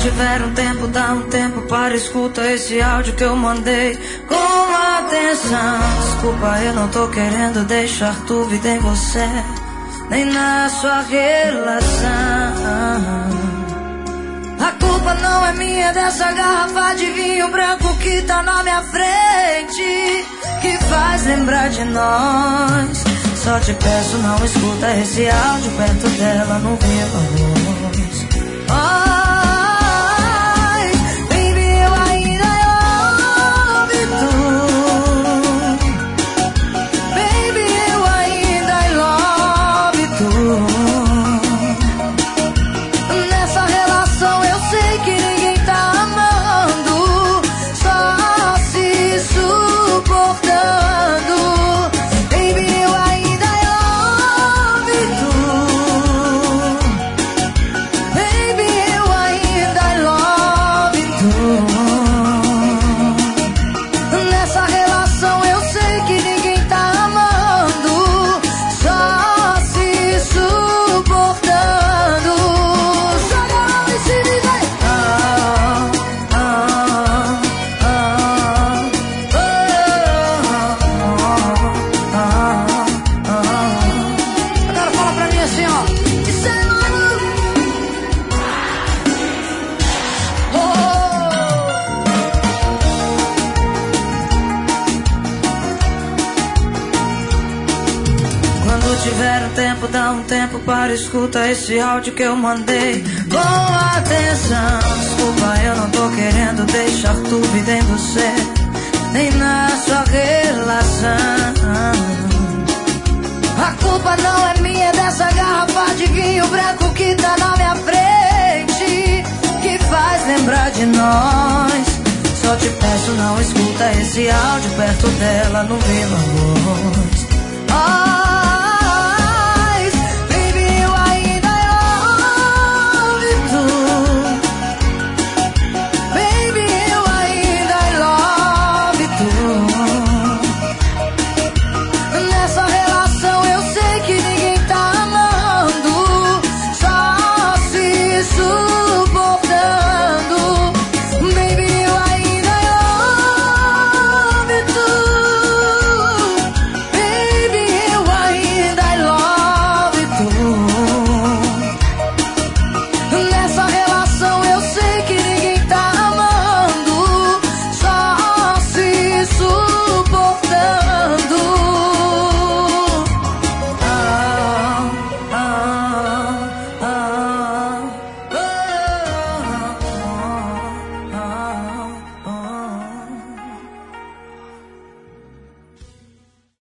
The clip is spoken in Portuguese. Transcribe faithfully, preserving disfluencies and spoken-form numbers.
tiver um tempo, dá um tempo para escuta esse áudio que eu mandei com atenção. Desculpa, eu não tô querendo deixar dúvida em você, nem na sua relação. A culpa não é minha, dessa garrafa de vinho branco que tá na minha frente, que faz lembrar de nós. Só te peço, não escuta esse áudio perto dela no viva voz. Ai, baby, eu ainda love tu. Baby, eu ainda love tu. Nessa relação eu sei que ninguém tá amando, só se suportando. Baby, eu ainda love tu. Baby, eu ainda love tu. Nessa relação eu sei que ninguém tá amando, só se suportando. Joga a mão em cima e vem. Ah, ah, ah, ah, ah, ah, ah. Agora fala pra mim assim, ó. Isso é maluco. Oh. Quando tiver um tempo, dá um tempo para escuta esse áudio que eu mandei com atenção. Desculpa, eu não tô querendo deixar dúvida em você, nem na sua relação. A culpa não é minha, dessa garrafa de vinho branco que tá na minha frente, que faz lembrar de nós. Só te peço, não escuta esse áudio perto dela no viva voz. Oh,